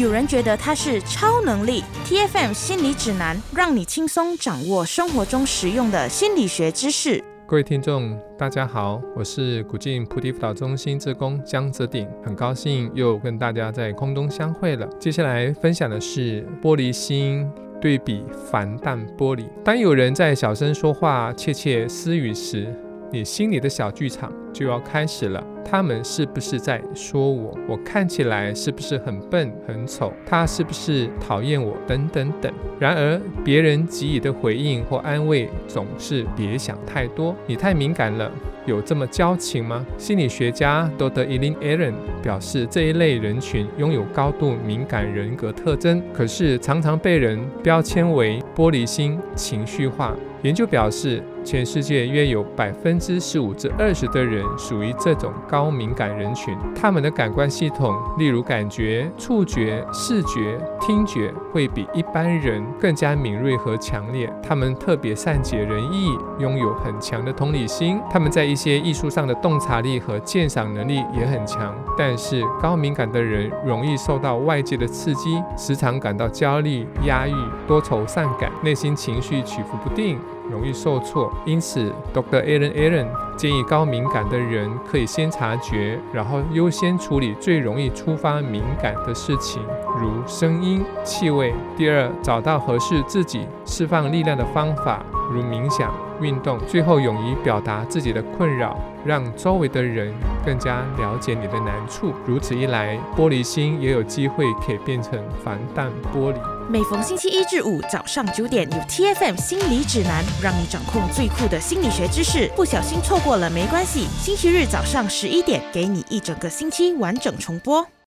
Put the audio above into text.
有人觉得它是超能力。 TFM 心理指南，让你轻松掌握生活中实用的心理学知识。 各位听众大家好，我是古晋菩提辅导中心志工江泽鼎，很高兴又跟大家在空中相会了。接下来分享的是玻璃心对比防弹玻璃。当有人在小声说话窃窃私语时，你心里的小剧场就要开始了。他们是不是在说我？我看起来是不是很笨很丑？他是不是讨厌我？等等等。然而别人给予的回应或安慰总是别想太多，你太敏感了，有这么矫情吗？心理学家 Dr. Elaine Aron 表示，这一类人群拥有高度敏感人格特征，可是常常被人标签为玻璃心、情绪化。研究表示，全世界约有15%至20%的人属于这种高敏感人群，他们的感官系统，例如感觉、触觉、视觉、听觉，会比一般人更加敏锐和强烈。他们特别善解人意，拥有很强的同理心。他们在一些艺术上的洞察力和鉴赏能力也很强。但是高敏感的人容易受到外界的刺激，时常感到焦虑、压抑、多愁善感，内心情绪起伏不定，容易受挫。因此 Dr. Aaron 建议高敏感的人可以先察觉，然后优先处理最容易触发敏感的事情，如声音、气味。第二，找到合适自己释放力量的方法，如冥想、运动。最后，勇于表达自己的困扰，让周围的人更加了解你的难处。如此一来，玻璃心也有机会可以变成防弹玻璃。 每逢星期一至五早上9点，有 TFM 心理指南，让你掌控最酷的心理学知识。不小心错过了没关系，星期日早上11点，给你一整个星期完整重播。